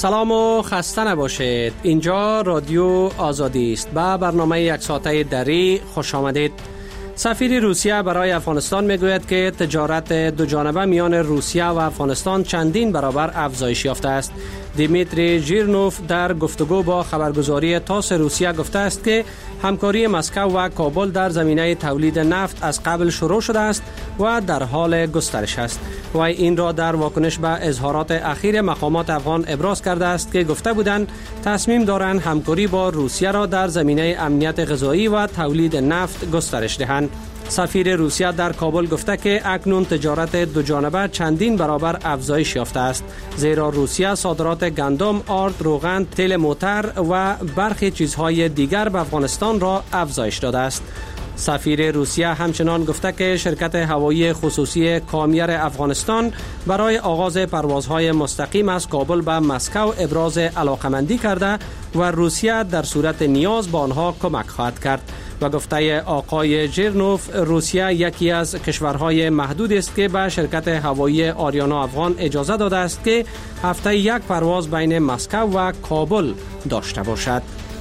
سلام و خسته نباشید. اینجا رادیو آزادی است. با برنامه یک ساعته دری خوش آمدید. سفیر روسیه برای افغانستان میگوید که تجارت دو جانبه میان روسیه و افغانستان چندین برابر افزایش یافته است. دیمیتری ژیرنوف در گفتگو با خبرگزاری تاس روسیه گفته است که همکاری مسکو و کابل در زمینه تولید نفت از قبل شروع شده است و در حال گسترش است. و این را در واکنش به اظهارات اخیر مقامات افغان ابراز کرده است که گفته بودند تصمیم دارند همکاری با روسیه را در زمینه امنیت غذایی و تولید نفت گسترش دهند. سفیر روسیه در کابل گفته که اکنون تجارت دو جانبه چندین برابر افزایش یافته است، زیرا روسیه صادرات گندم، آرد، روغن، تیل موتر و برخی چیزهای دیگر به افغانستان را افزایش داده است. سفیر روسیه همچنان گفته که شرکت هوایی خصوصی کامیر افغانستان برای آغاز پروازهای مستقیم از کابل به مسکو ابراز علاقمندی کرده و روسیه در صورت نیاز به آنها کمک خواهد کرد. و گفته آقای ژیرنوف، روسیه یکی از کشورهای محدود است که به شرکت هوایی آریانا افغان اجازه داده است که هفته یک پرواز بین مسکو و کابل داشته باشد.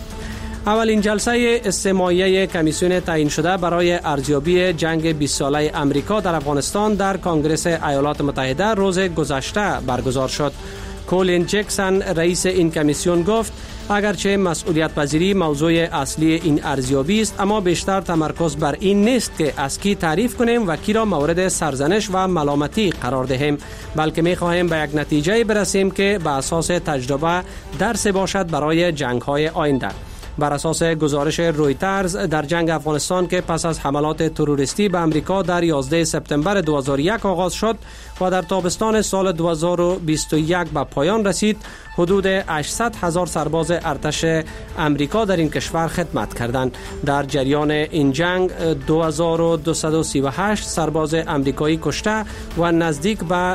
اولین جلسه استماعیه کمیسیون تعیین شده برای ارزیابی جنگ 20 ساله امریکا در افغانستان در کنگره ایالات متحده روز گذشته برگزار شد. کولین جکسون رئیس این کمیسیون گفت اگرچه مسئولیت پذیری موضوع اصلی این ارزیابی است، اما بیشتر تمرکز بر این نیست که از کی تعریف کنیم و کی را مورد سرزنش و ملامتی قرار دهیم، بلکه می خواهیم به یک نتیجه برسیم که به اساس تجربه درس باشد برای جنگ‌های آینده. بر اساس گزارش رویترز، در جنگ افغانستان که پس از حملات تروریستی به امریکا در 11 سپتامبر 2001 آغاز شد و در تابستان سال 2021 به پایان رسید، حدود 800,000 سرباز ارتش امریکا در این کشور خدمت کردند. در جریان این جنگ 2238 سرباز امریکایی کشته و نزدیک به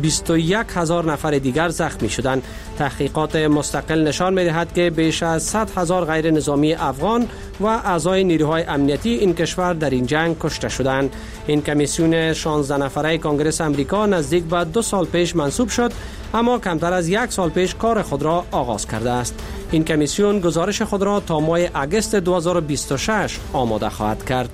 21,000 نفر دیگر زخمی شدند. تحقیقات مستقل نشان می‌دهد که بیش از 100,000 غیر نظامی افغان و اعضای نیروهای امنیتی این کشور در این جنگ کشته شدند. این کمیسیون 16 نفره کنگره امریکا نزدیک به 2 سال پیش منصوب شد، اما کمتر از 1 سال پیش کار خود را آغاز کرده است. این کمیسیون گزارش خود را تا ماه اگست 2026 آماده خواهد کرد.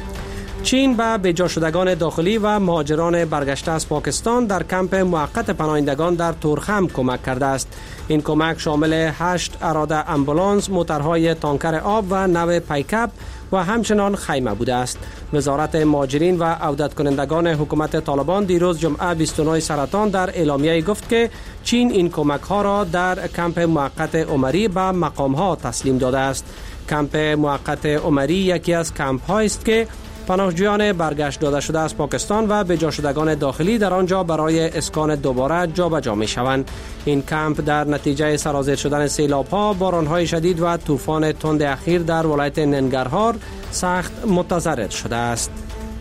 چین به بجا شدگان داخلی و مهاجران برگشته از پاکستان در کمپ موقت پناهندگان در تورخم کمک کرده است. این کمک شامل 8 اراده امبولانس، موترهای تانکر آب و نو پیکاپ و همچنان خیمه بوده است. وزارت مهاجرین و عودت کنندگان حکومت طالبان دیروز جمعه 29 سرطان در اعلامیه گفت که چین این کمک ها را در کمپ موقت عمری به مقام ها تسلیم داده است. کمپ موقت عمری یکی از کمپ هایی است که پناهجویان برگشت داده شده از پاکستان و بجا شدگان داخلی در آنجا برای اسکان دوباره جابجا می شوند. این کمپ در نتیجه سرازیر شدن سیلاب‌ها، باران‌های شدید و طوفان تند اخیر در ولایت ننگرهار سخت متضرر شده است.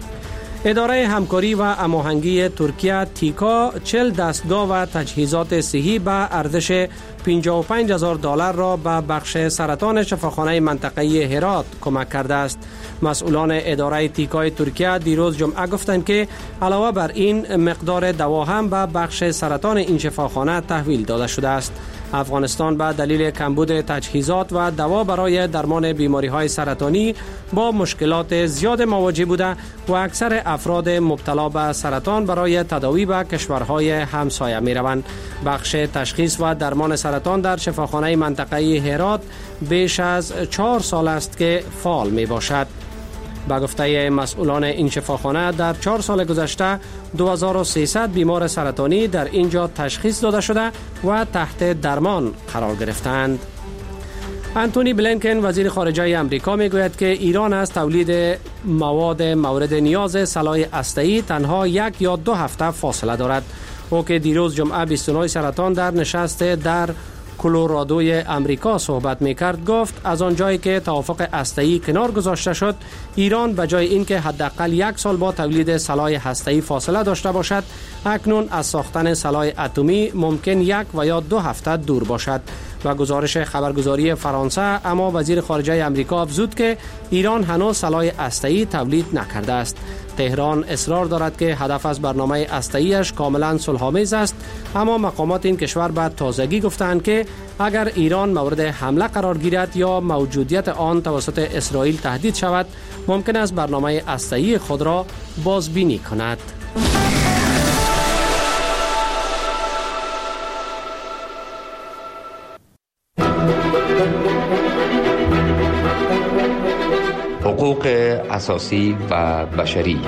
اداره همکاری و هماهنگی ترکیه تیکا 40 دستگاه و تجهیزات صحی به ارزش $55,000 را به بخش سرطان شفاخانه منطقه‌ای هرات کمک کرده است. مسئولان اداره تیکای ترکیه دیروز جمعه گفتند که علاوه بر این مقدار دوا هم به بخش سرطان این شفاخانه تحویل داده شده است. افغانستان به دلیل کمبود تجهیزات و دوا برای درمان بیماری‌های سرطانی با مشکلات زیاد مواجه بوده و اکثر افراد مبتلا به سرطان برای تداوی به کشورهای همسایه می‌روند. بخش تشخیص و درمان سرطان در شفاخانه منطقه‌ای هرات بیش از 4 سال است که فعال میباشد. با گفته مسئولان این شفاخانه در 4 سال گذشته 2300 بیمار سرطانی در اینجا تشخیص داده شده و تحت درمان قرار گرفتند. انتونی بلینکن وزیر خارجه آمریکا میگوید که ایران از تولید مواد مورد نیاز سلاح هسته‌ای تنها 1 یا 2 هفته فاصله دارد. او که دیروز جمعه 29 سرطان در نشست در کلرادوی امریکا صحبت میکرد گفت از آنجایی که توافق هسته‌ای کنار گذاشته شد، ایران به جای اینکه حداقل 1 سال با تولید سلاح هسته‌ای فاصله داشته باشد، اکنون از ساختن سلاح اتمی ممکن 1 و یا 2 هفته دور باشد. و گزارش خبرگزاری فرانسه. اما وزیر خارجه امریکا افزود که ایران هنوز سلاح هسته‌ای تولید نکرده است. تهران اصرار دارد که هدف از برنامه هسته‌ایش کاملا صلح‌آمیز است، اما مقامات این کشور به تازگی گفتند که اگر ایران مورد حمله قرار گیرد یا موجودیت آن توسط اسرائیل تهدید شود، ممکن است برنامه هسته‌ای خود را بازبینی کند. حقوق اساسی و بشری.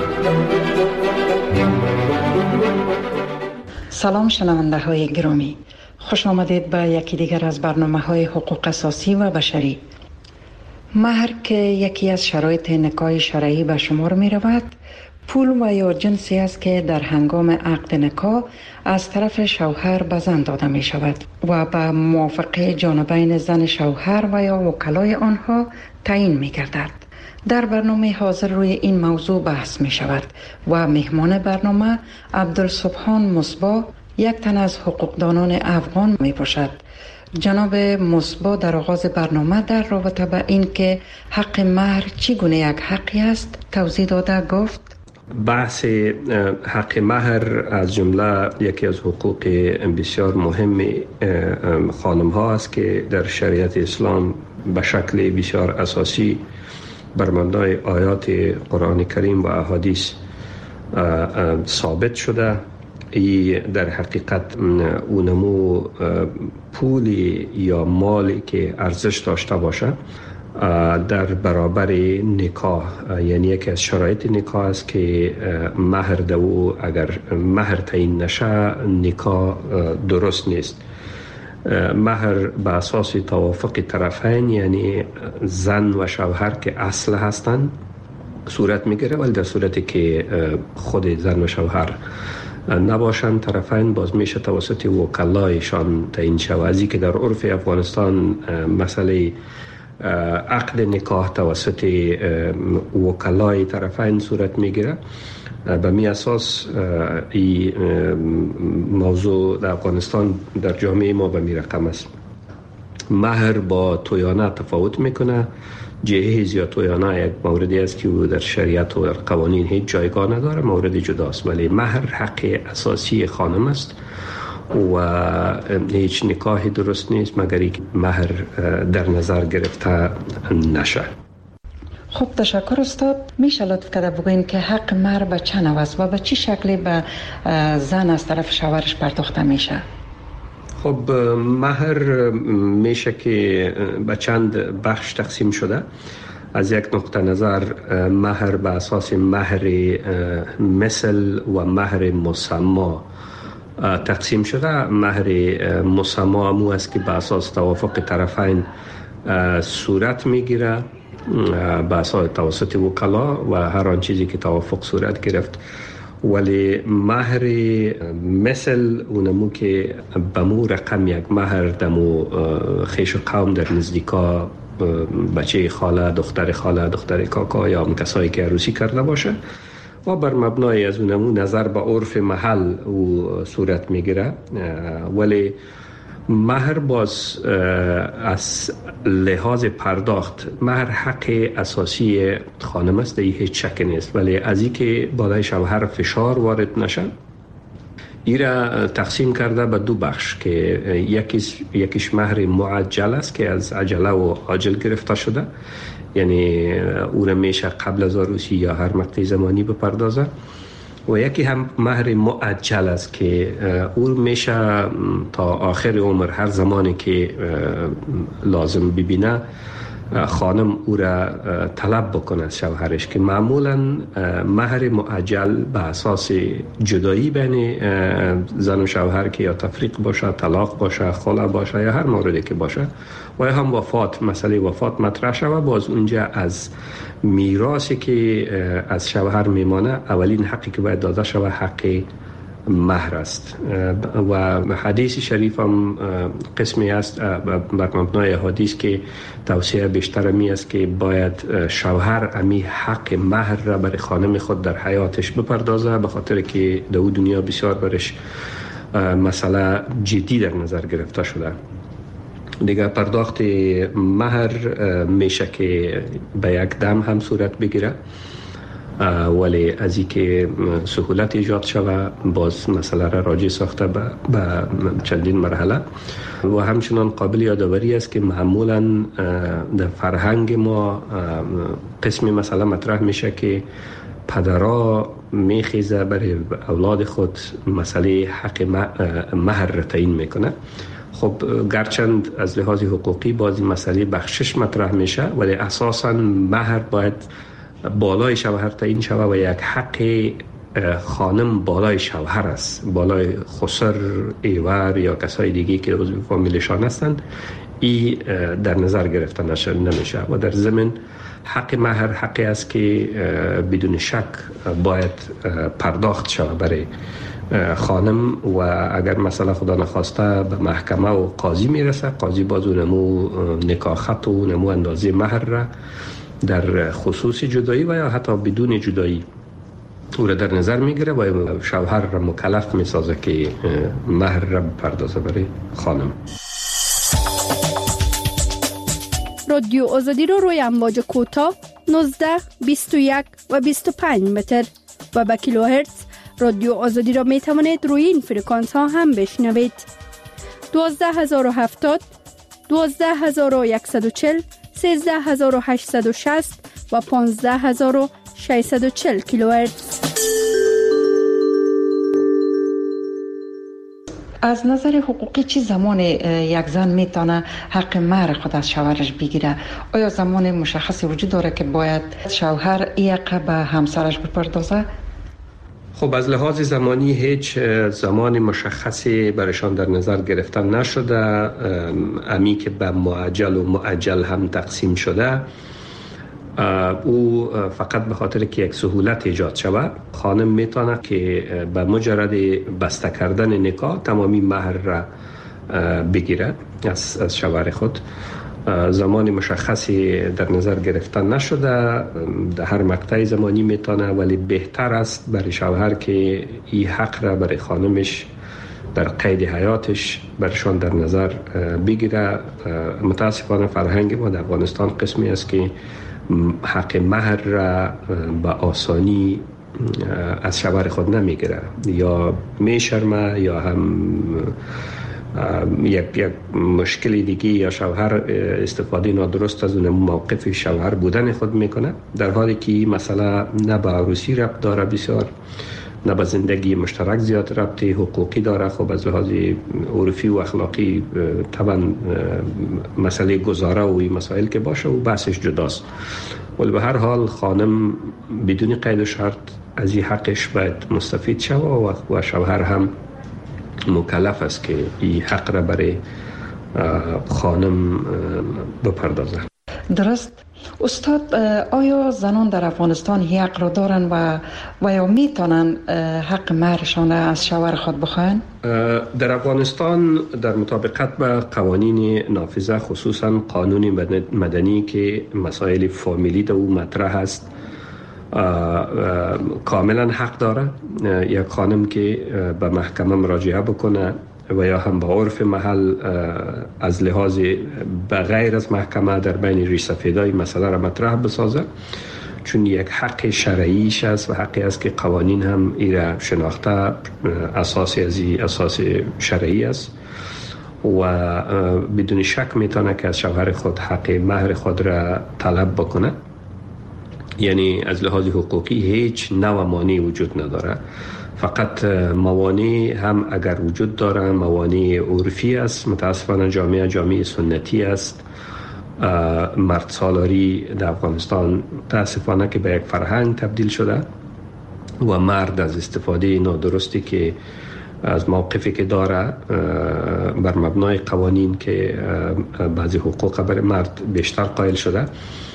سلام شنونده های گرامی، خوش آمدید به یکی دیگر از برنامه های حقوق اساسی و بشری. مهر که یکی از شرایط نکاح شرعی به شمار می رود، پول و یا جنسی است که در هنگام عقد نکاح از طرف شوهر به زن داده می شود و به موافقه جانبین زن شوهر و یا وکلای آنها تعیین می گردد. در برنامه حاضر روی این موضوع بحث می شود و مهمان برنامه عبدالسبحان مصباح، یک تن از حقوقدانان افغان می باشد. جناب مصباح در آغاز برنامه در رابطه به این که حق مهر چگونه یک حقی است توضیح داده گفت: بحث حق مهر از جمله یکی از حقوق بسیار مهم خانم ها است که در شریعت اسلام به شکل بسیار اساسی بر مبنای آیات قرآن کریم و احادیث ثابت شده. ای در حقیقت اونمو پولی یا مالی که ارزش داشته باشه در برابر نکاح، یعنی یکی از شرایط نکاح است که مهر دو اگر مهر تعیین نشه نکاح درست نیست. مهر به اساس توافق طرفین، یعنی زن و شوهر که اصل هستند صورت میگیره، ولی در صورتی که خود زن و شوهر نباشند طرفین باز میشه توسط وکلایشان تعیین شود. ازی که در عرف افغانستان مسئله عقد نکاح توسط وکلای طرفین صورت میگیره. به می اساس این موضوع در افغانستان در جامعه ما به می رقم است. مهر با تویانه تفاوت میکنه. جهیز یا تویانه یک موردی است که در شریعت و در قوانین هیچ جایگاه نداره، مورد جداست، ولی مهر حق اساسی خانم است و هیچ نکاحی درست نیست مگر اینکه مهر در نظر گرفته نشه. خب تشکر استاد. میشه لطف کرده بگوین که حق مهر به چه نوع است و به چه شکلی به زن از طرف شوهرش پرداخته میشه؟ خب مهر میشه که به چند بخش تقسیم شده. از یک نقطه نظر مهر به اساس مهر مثل و مهر مسما تقسیم شده. مهر مسما امو است که به اساس توافق طرفین صورت میگیره به اساس توسط وکلا و هر آن چیزی که توافق صورت گرفت. ولی مهر مثل اونمو که بمو رقم یک مهر دمو خیش و قوم در نزدیکا بچه خاله، دختر خاله، دختر کاکا یا کسایی که عروسی کرده باشه و بر مبنای از اونمو نظر به عرف محل او صورت میگیره. ولی مهر باز از لحاظ پرداخت مهر حق اساسی خانم است، در هیچ شک نیست، ولی از این که بالای شوهر فشار وارد نشن ایرا تقسیم کرده به دو بخش که یکیش مهر معجل است که از عجله و عاجل گرفته شده، یعنی او را میشه قبل از عروسی یا هر مقطع زمانی بپردازه، و یکی هم مهر مؤجل است که او میشه تا آخر عمر هر زمانی که لازم ببینه خانم او را طلب بکنه از شوهرش، که معمولا مهر مؤجل به اساس جدایی بین زن و شوهر که یا تفریق باشه، طلاق باشه، خلع باشه یا هر موردی که باشه و یا هم وفات، مسئله وفات مطرح شده، باز اونجا از میراثی که از شوهر میمانه اولین حقی که باید داده شود حق مهر است. و حدیث شریف هم قسمی است بر مبنای حدیث که توصیه بیشتر می است که باید شوهر امی حق مهر را برای خانم خود در حیاتش بپردازه، به خاطر که در دنیا بسیار برش مسئله جدی در نظر گرفته شده. دیگه پرداخت مهر میشه که به یک دم هم صورت بگیره، ولی از این که سهولت ایجاد شوه باز مسئله را راجع ساخته به چندین مرحله. و همچنان قابل یادآوری است که معمولا در فرهنگ ما قسمی مسئله مطرح میشه که پدرها میخیزه برای اولاد خود مسئله حق مهر را تعیین میکنه. خب گرچند از لحاظ حقوقی بازی مسئله بخشش مطرح میشه، ولی اساساً مهر باید بالای شوهر تعیین شوه و یک حق خانم بالای شوهر است، بالای خسر، ایور یا کسای دیگه که عضو فامیلشان هستند. این در نظر گرفته نمیشه و در ضمن حق مهر حقی است که بدون شک باید پرداخت شود برای خانم و اگر مثلا خدا نخواسته به محکمه و قاضی میرسه، قاضی باز نمو نکاح خط و نمو اندازه مهر را در خصوص جدایی و یا حتی بدون جدایی او را در نظر میگیره و شوهر را مکلف میسازه که مهر را پردازه برای خانم. رادیو آزادی رو روی امواج کوتاه 19، 21 و 25 متر و به کیلوهرتز رادیو آزادی را می توانید روی این فرکانس ها هم بشنوید. 12070، 12140، 13860 و 15640 کیلوهرتز. از نظر حقوقی چی زمان یک زن میتونه حق مهر خود از شوهرش بگیره؟ آیا زمان مشخصی وجود داره که باید شوهر این حق به همسرش بپردازه؟ خب از لحاظ زمانی هیچ زمان مشخصی برشان در نظر گرفتن نشده. امی که به معجل و مؤجل هم تقسیم شده او فقط به خاطر که یک سهولت ایجاد شود، خانم میتونه که به مجرد بسته کردن نکاح تمامی مهر را بگیره از شوهر خود. زمان مشخصی در نظر گرفتن نشده، در هر مقطع زمانی میتونه، ولی بهتر است برای شوهر که این حق را برای خانمش در قید حیاتش برشان در نظر بگیره. متاسفانه فرهنگ ما در افغانستان قسمی است که حق مهر را به آسانی از شوهر خود نمیگیره، یا میشرمه یا هم یک مشکل دیگه یا شوهر استفاده نادرست از اون موقف شوهر بودن خود میکنه، در حالی که مسئله نه به عروسی ربط داره بسیار، نه به زندگی مشترک زیاد ربط حقوقی داره. خب از لحاظ عرفی و اخلاقی طبعا مسئله گذاره و این مسائل که باشه و بحثش جداست، ولی به هر حال خانم بدون قید و شرط از این حقش باید مستفید شود و شوهر هم مکلف است که این حق را برای خانم بپردازه. درست. استاد، آیا زنان در افغانستان حق را دارن و یا میتونن حق مهرشان از شوهر خود بخواهن؟ در افغانستان در مطابقت با قوانین نافذه، خصوصا قانون مدنی که مسائل فامیلی در او مطرح است، کاملا حق داره یک خانم که به محکمه مراجعه بکنه و یا هم به عرف محل از لحاظ به غیر از محکمه در بین ریش سفیدای مسئله را مطرح بسازه، چون یک حق شرعیش است و حقی است که قوانین هم ایره شناخته اساسی از اساس شرعی است و بدون شک میتونه که از شوهر خود حق مهر خود را طلب بکنه. یعنی از لحاظ حقوقی هیچ نوع مانعی وجود نداره، فقط موانع هم اگر وجود داره موانع عرفی است. متاسفانه جامعه سنتی است. مرد سالاری در افغانستان متاسفانه که به یک فرهنگ تبدیل شده و مرد از استفاده نادرستی که از موقفی که داره بر مبنای قوانین که بعضی حقوق برای مرد بیشتر قائل شده،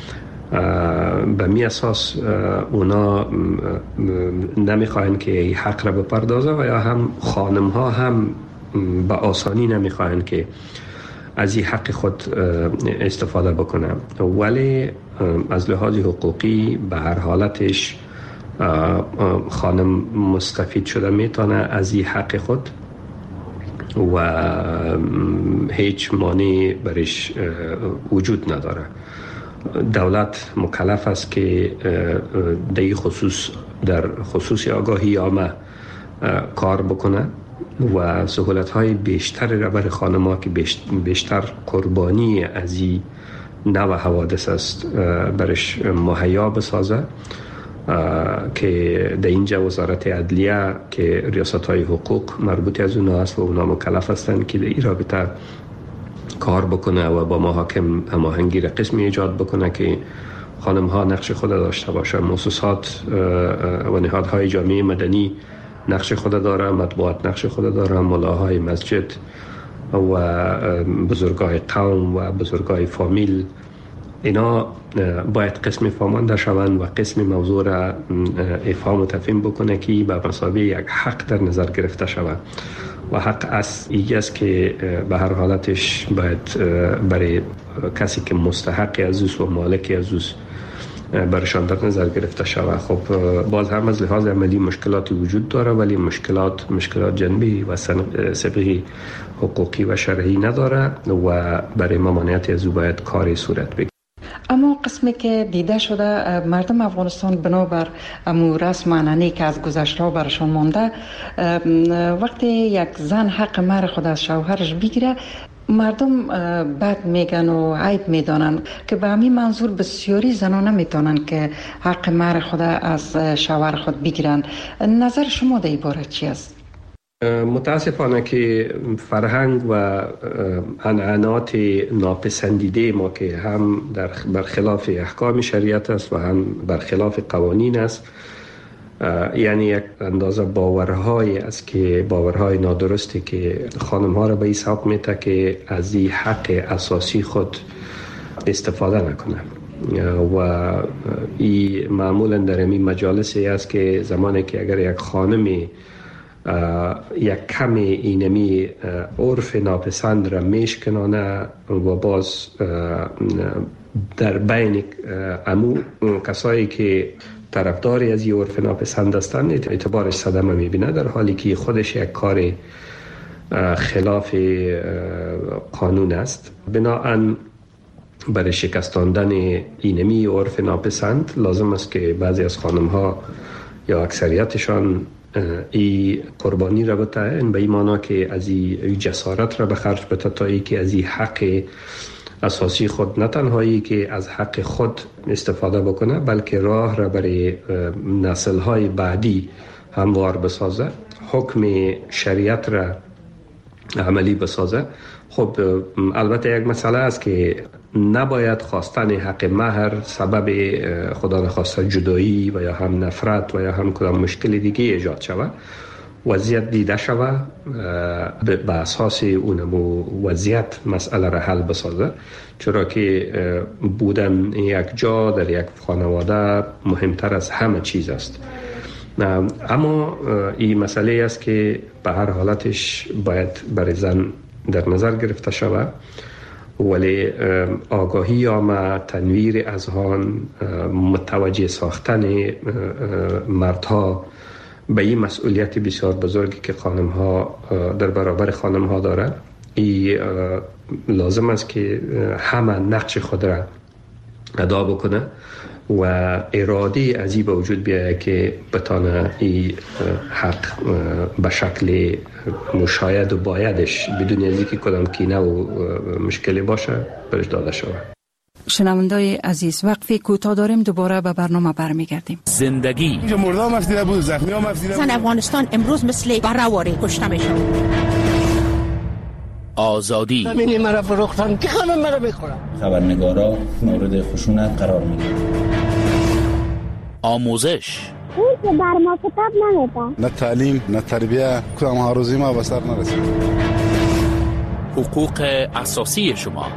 به می اساس اونا نمیخواهند که این حق را بپردازه و یا هم خانم ها هم به آسانی نمیخواهند که از این حق خود استفاده بکنه، ولی از لحاظ حقوقی به هر حالتش خانم مستفید شده میتونه از این حق خود و هیچ مانع برش وجود نداره. دولت مکلف است که در خصوص آگاهی عامه کار بکنه و سهولت‌های بیشتری را برای خانم‌ها که بیشتر قربانی از این نوع حوادث است برش مهیا بسازه، که در اینجا وزارت عدلیه که ریاست‌های حقوق مربوط از اونها است و اونها مکلف هستند که در این رابطه کار بکنه و با محاکم هماهنگی را قسمی ایجاد بکنه که خانم‌ها نقش خود داشته باشه. مؤسسات و نهادهای جامعه مدنی نقش خود داره، مطبوعات نقش خود داره، ملاهای مسجد و بزرگای قوم و بزرگای فامیل، اینا باید قسم فهمانده شوند و قسم موضوع را افهام و تفهیم بکنه که به مثابه یک حق در نظر گرفته شود و حق است که به هر حالتش باید برای کسی که مستحق از و مالک از برشان در نظر گرفته شود. خب باز هم از لحاظ عملی مشکلاتی وجود داره، ولی مشکلات جنبی و سابقه حقوقی و شرعی نداره و برای ممانعت از او باید کاری صورت بگیرد. اما قسمی که دیده شده مردم افغانستان بنابر امو رسم عنعنه‌ای که از گذشته برشان مانده، وقتی یک زن حق مهر خود از شوهرش بگیره مردم بد میگن و عیب میدانن که به همین منظور بسیاری زنان نمیتونن که حق مهر خود از شوهر خود بگیرن. نظر شما در این باره چی است؟ متاسفانه که فرهنگ و عنعنات ناپسندیده ما که هم برخلاف احکام شریعت است و هم برخلاف قوانین است، یعنی یک اندازه باورهای است که باورهای نادرستی که خانم‌ها را به این سبب میته که از این حق اساسی خود استفاده نکنه و این معمولا در این مجالسی است که زمانی که اگر یک خانمی یک کمی اینمی عرف ناپسند را میشکنانه و باز در بین امو کسایی که طرفداری از این عرف ناپسند هستند اعتبارش صدمه میبینه، در حالی که خودش یک کار خلاف قانون است. بنابراین برای شکستاندن اینمی عرف ناپسند لازم است که بعضی از خانم‌ها یا اکثریتشان ای قربانی را بتاین، به این معنی که از این جسارت را به خرج بده تا ای که از این حق اساسی خود نه تنهایی که از حق خود استفاده بکنه، بلکه راه را برای نسل‌های بعدی هموار بسازه، حکم شریعت را عملی بسازه. خب البته یک مسئله است که نباید خواستن حق مهر سبب خدا نخواسته جدایی و یا هم نفرت و یا هم کدام مشکل دیگه ایجاد شود. وضعیت دیده شود به اساس اونمو وضعیت مسئله را حل بسازه، چرا که بودن یک جا در یک خانواده مهمتر از همه چیز است. اما این مسئله است که به هر حالتش باید برای زن در نظر گرفته شود، ولی آگاهی عامه، تنویر اذهان، متوجه ساختن مردها به این مسئولیت بسیار بزرگی که خانم‌ها در برابر خانم‌ها دارند، این لازم است که همه نقش خود را ادا بکنه و اراده از این به وجود بیاید که بتانه این حق به شکل مشاید و بایدش بدون از اینکه کدام کینه و مشکلی باشه برش داده شود. شنوندای عزیز، وقفی کوتاه داریم، دوباره به برنامه برمیگردیم. زندگی مردم مفتیده بود، زخمی ها مفتیده بود. زن افغانستان امروز مثل برهواری کشته میشه. آزادی زمینی مرا فروختن که همه مرا میخورن. خبرنگارا مورد خشونت قرار میگیرن. آموزش اون که بر ما کتاب نمیده. نه تعلیم نه تربیه، کدام هاروزی ما به سر نرسید. حقوق اساسی شما.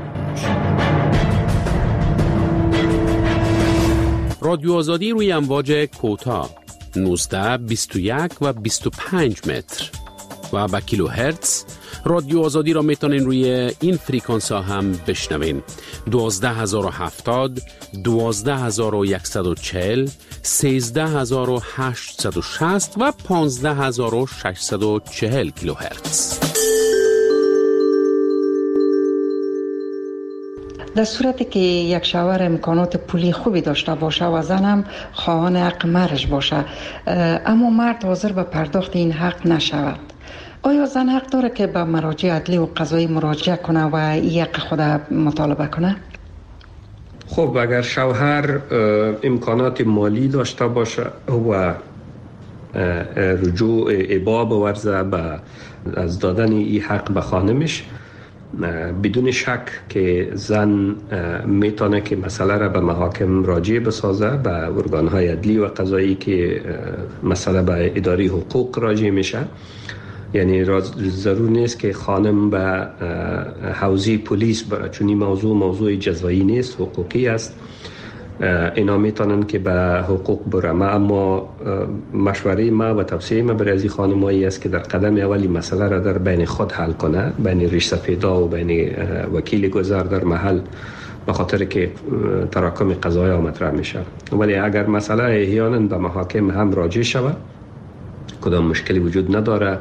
رادیو آزادی روی امواج کوتاه 19 21 و 25 متر و با کیلو هرتز. رادیو آزادی را میتونین روی این فریکانس ها هم بشنوین: 12070 12140 13860 و 15640 کیلو هرتز. در صورتی که یک شوهر امکانات پولی خوبی داشته باشه و زنم خواهان حق مهرش باشه اما مرد حاضر به پرداخت این حق نشود، آیا زن حق داره که به مراجع عدلی و قضایی مراجعه کنه و این حق خود مطالبه کنه؟ خب اگر شوهر امکانات مالی داشته باشه و رجوع ابا بورزه از دادن این حق به خانمش، بدون شک که زن میتونه که مسئله را به محاکم راجع بسازه، به ارگانهای عدلی و قضایی که مسئله به اداره حقوق راجع میشه. یعنی ضرور نیست که خانم به حوزه پلیس بره، چون این موضوع جزایی نیست، حقوقی است. اینا میتونن که به حقوق برم، اما مشوره ما و توصیه ما برای از خانمایی است که در قدم اولی مسئله را در بین خود حل کنه، بین ریش سفیدا و بین وکیل گذار در محل، به خاطر که تراکم قضایی مطرح میشه. ولی اگر مسئله احیانا به محاکم هم راجع شود، کدام مشکلی وجود نداره.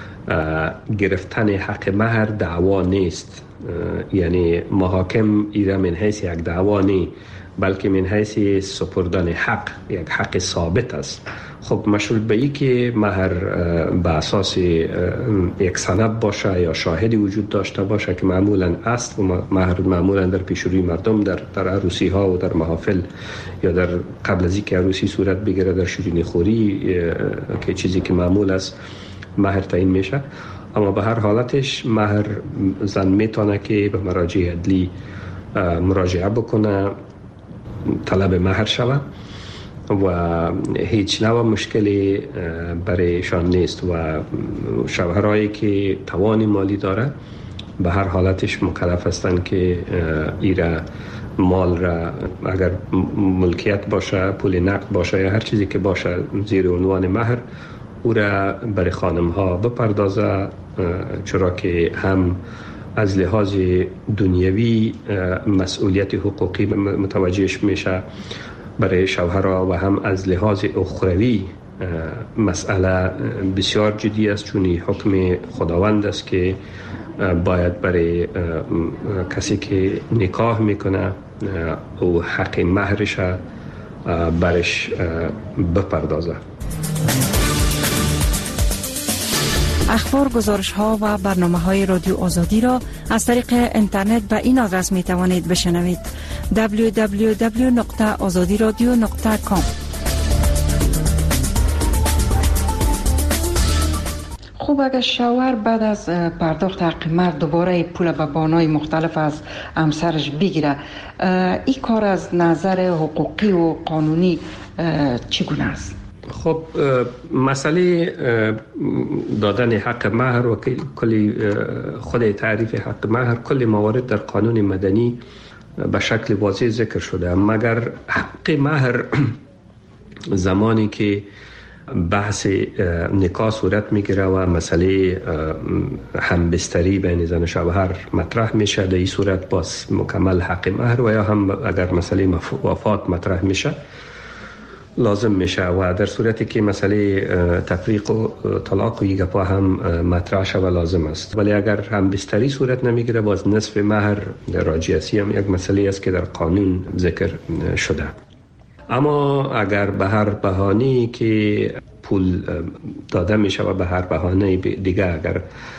گرفتن حق مهر دعوا نیست، یعنی محاکم ایره من حیث یک دعوا نیست، بلکه من حیث سپردن حق، یک حق ثابت است. خب مشروط به این که مهر به اساس یک سند باشه یا شاهدی وجود داشته باشه که معمولا است، و مهر معمولا در پیشروی مردم در عروسی ها و در محافل یا در قبل از اینکه عروسی صورت بگیره در شیرینی خوری که چیزی که معمول است مهر تعیین میشه. اما به هر حالتش مهر زن میتونه که به مراجع عدلی مراجعه بکنه، طلب مهر شود و هیچ نوع مشکلی برایشان نیست. و شوهرایی که توان مالی داره به هر حالتش مکلف هستند که ایره مال را، اگر ملکیت باشه، پول نقد باشه یا هر چیزی که باشه زیر عنوان مهر، او را برای خانم ها بپردازه، چرا که هم از لحاظ دنیوی مسئولیت حقوقی متوجهش میشه برای شوهرها و هم از لحاظ اخروی مسئله بسیار جدی است، چون حکم خداوند است که باید برای کسی که نکاح میکنه او حق مهرش برش بپردازه. اخبار، گزارش ها و برنامه های رادیو آزادی را از طریق اینترنت به این آدرس می توانید بشنوید: www.azadiradio.com. خوب، اگر شوهر بعد از پرداخت حق مهر دوباره پول به بانای مختلف از همسرش بگیره، این کار از نظر حقوقی و قانونی چگونه است؟ خب مسئله دادن حق مهر و کلی خود تعریف حق مهر، کل موارد در قانون مدنی به شکل واضح ذکر شده، مگر حق مهر زمانی که بحث نکاح صورت میگیره و مسئله همبستری بین زن و شوهر مطرح میشه، در این صورت باز مکمل حق مهر، و یا هم اگر مسئله وفات مطرح میشه لازم میشه، و در صورتی که مسئله تفریق و طلاق و یگپا هم مطرح شود لازم است. ولی اگر هم بستری صورت نمیگیره، باز نصف مهر راجعیتی هم یک مسئله است که در قانون ذکر شده. اما اگر به هر بهانه‌ای که پول داده میشه و به هر بهانه دیگه اگر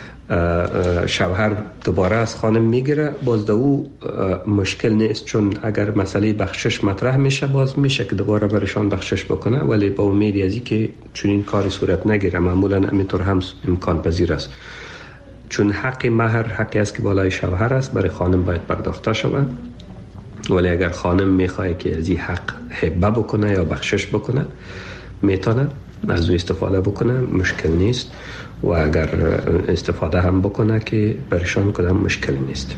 شوهر دوباره از خانم میگیره، باز او مشکل نیست، چون اگر مسئله بخشش مطرح میشه باز میشه که دوباره برشان بخشش بکنه، ولی با امیدی از این که چون این کاری صورت نگیره، معمولا همینطور هم امکان پذیر است، چون حق مهر حقی است که بالای شوهر است، برای خانم باید پرداخته شود. ولی اگر خانم میخواد که از این حق هبه بکنه یا بخشش بکنه، میتونه از او استفاده بکنه، مشکل نیست، و اگر استفاده هم بکنه که برشان کدام مشکل نیست.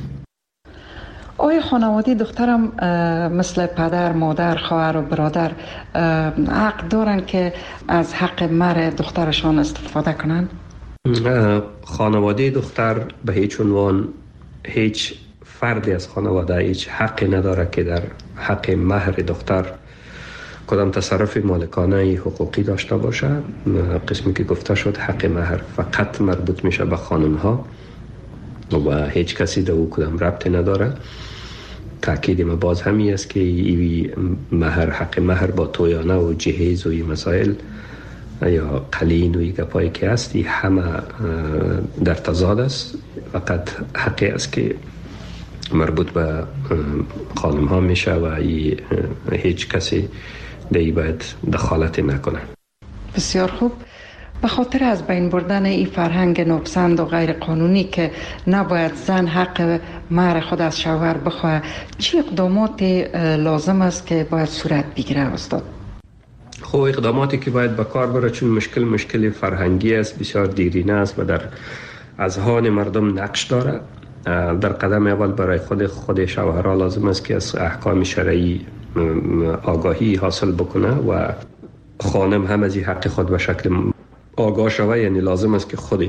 آیا خانواده دخترم مثل پدر، مادر، خواهر و برادر حق دارن که از حق مهر دخترشان استفاده کنن؟ خانواده دختر به هیچ عنوان، هیچ فردی از خانواده هیچ حقی نداره که در حق مهر دختر کدام تصرف مالکانه حقوقی داشته باشه. قسمی که گفته شد حق مهر فقط مربوط میشه به خانم ها و هیچ کسی در او کدام ربطی نداره. تاکید ما باز همی است که ایوی مهر حق مهر با تویانه و جهیز و این مسائل یا قلین و این گپایی که هستی همه در تضاد است. فقط حقی است که مربوط به خانم ها میشه و هیچ کسی دیگه باید دخالت نکنه. بسیار خوب. به خاطر از بین بردن این فرهنگ ناپسند و غیر قانونی که نباید زن حق مهر خود از شوهر بخواه، چه اقدامات لازم است که باید صورت بگیره استاد؟ خب اقداماتی که باید به کار بره، چون مشکل فرهنگی است، بسیار دیرینه است و در اذهان مردم نقش داره. در قدم اول برای خود شوهرها لازم است که از احکام شرعی آگاهی حاصل بکنه و خانم هم از این حق خود به شکل آگاه شوه. یعنی لازم است که خود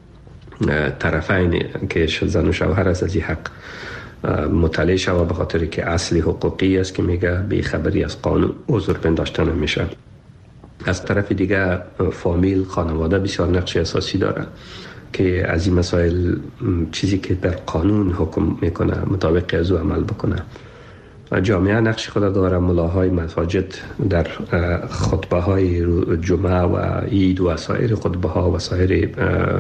طرفین که زن و شوهر است از این حق مطلع شوه، به خاطر که اصلی حقوقی است که میگه بی خبری از قانون عذر پنداشتن نمیشه. از طرف دیگه فامیل، خانواده بسیار نقش اساسی داره که از این مسائل چیزی که در قانون حکم میکنه مطابق از او عمل بکنه. جامعه نقش خود داره. ملاهای مساجد در خطبه های جمعه و عید و سایر خطبه ها و سایر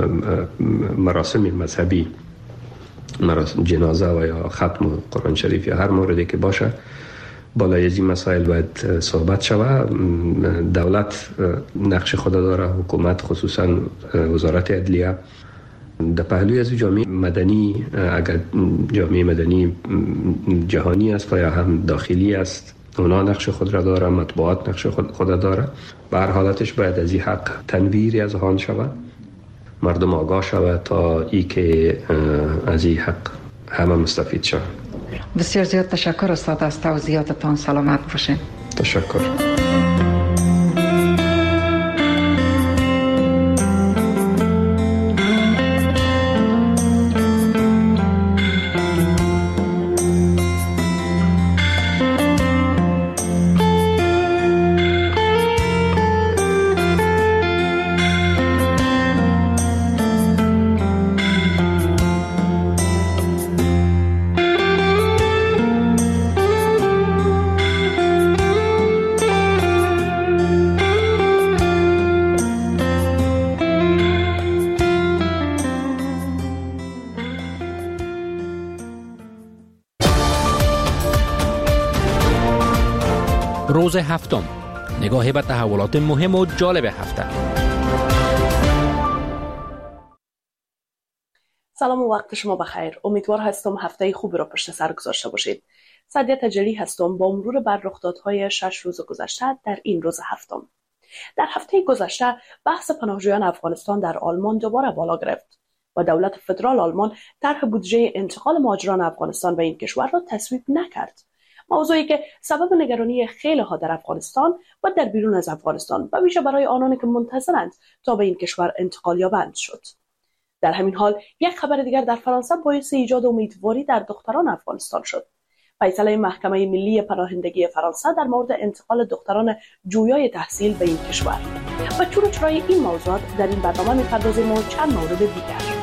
مراسم مذهبی، مراسم جنازه و یا ختم قرآن شریف یا هر موردی که باشه، بالای از این مسائل باید صحبت شوه. دولت نقش خود داره، حکومت خصوصا وزارت عدلیه. در پهلوی از جامعه مدنی، اگر جامعه مدنی جهانی است و یا هم داخلی است، اونا نقش خود را داره، مطبوعات نقش خود داره. به هر حالتش باید از این حق تنویری از آن شود، مردم آگاه شود تا ای که از این حق همه مستفید شود. بسیار زیاد تشکر استاد از توضیحاتتان. سلامت باشین. تشکر. روز هفتم، نگاهی به تحولات مهم و جالب هفته. سلام و وقت شما بخیر. امیدوار هستم هفته خوبی را پشت سر گذاشته باشید. سعدیه تجلی هستم با مرور بر رخدادهای 6 روز گذشته در این روز هفتم. در هفته گذشته بحث پناهجویان افغانستان در آلمان دوباره بالا گرفت و دولت فدرال آلمان طرح بودجه انتقال مهاجران افغانستان به این کشور را تصویب نکرد. موضوعی که سبب نگرانی خیلی ها در افغانستان و در بیرون از افغانستان و ویژه برای آنانی که منتظرند تا به این کشور انتقال یابند شد. در همین حال یک خبر دیگر در فرانسه باعث ایجاد امیدواری در دختران افغانستان شد. فیصله محکمه ملی پناهندگی فرانسه در مورد انتقال دختران جویای تحصیل به این کشور. و چرای این موضوعات در این برنامه می‌پردازیم و چند مورد دیگر.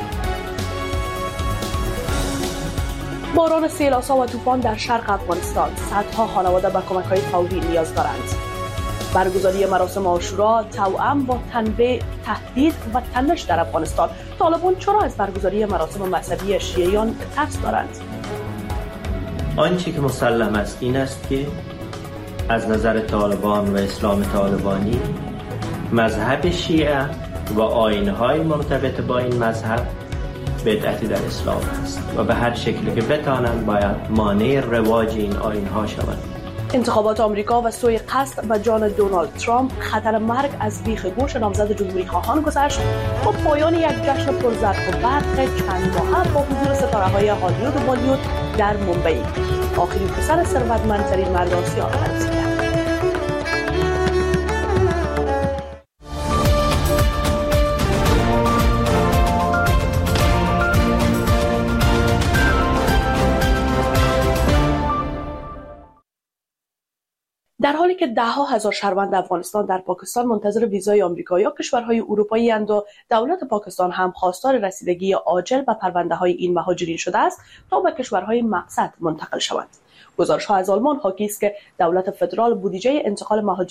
باران، سیل‌آسا و طوفان در شرق افغانستان، صدها خانواده به کمک‌های فوری نیاز دارند. برگزاری مراسم عاشورا توأم با تنوع، تهدید و تنش در افغانستان. طالبان چرا از برگزاری مراسم مذهبی شیعیان ترس دارند؟ آنچه که مسلم است این است که از نظر طالبان و اسلام طالبانی مذهب شیعه و آیین‌های مرتبط با این مذهب بدعتی در اسلام است و به هر شکلی که بتانند باید مانع رواج این آیین‌ها شوند. انتخابات آمریکا و سوی قصد و جان دونالد ترامپ، خطر مرگ از بیخ گوش نامزد جمهوری خواهان گذشت و پایان یک جشن پرزرق و برق چند ماهه با حضور ستاره‌های هالیوود و بالیوود در مومبئی. آخرین پسر ثروتمندترین مرد آسیا عروسی کرد. در حالی که که ده‌ها هزار شهروند افغانستان در پاکستان منتظر ویزای آمریکا یا کشورهای اروپایی اند و دولت پاکستان هم خواستار رسیدگی عاجل به پرونده‌های این مهاجرین شده است تا به کشورهای مقصد منتقل شوند. گزارش‌ها از آلمان حاکی است که دولت فدرال بودجه انتقال مهاجرین